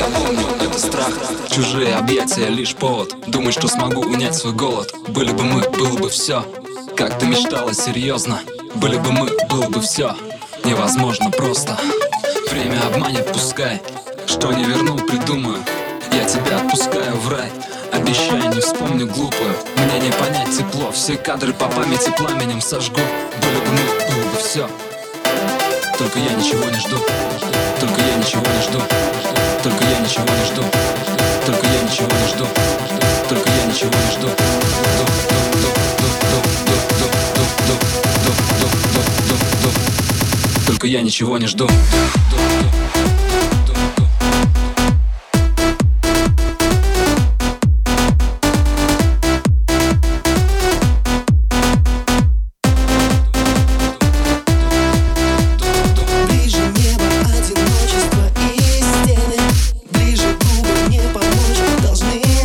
я помню, это страх. Чужие объятия лишь повод. Думай, что смогу унять свой голод. Были бы мы, было бы все. Как ты мечтала, серьезно. Были бы мы, было бы все. Невозможно просто. Время обманет, пускай. Что не вернул, придумаю. Я тебя отпускаю в рай. Обещаю, не вспомню глупую. Мне не понять тепло. Все кадры по памяти пламенем сожгу. Были бы мы, было бы все. Только я ничего не жду. Только я ничего не жду. Только я ничего не жду. Только я ничего не жду. Только я ничего не жду. Только я ничего не жду.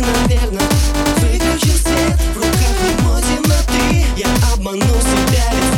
Обманул себя, ведь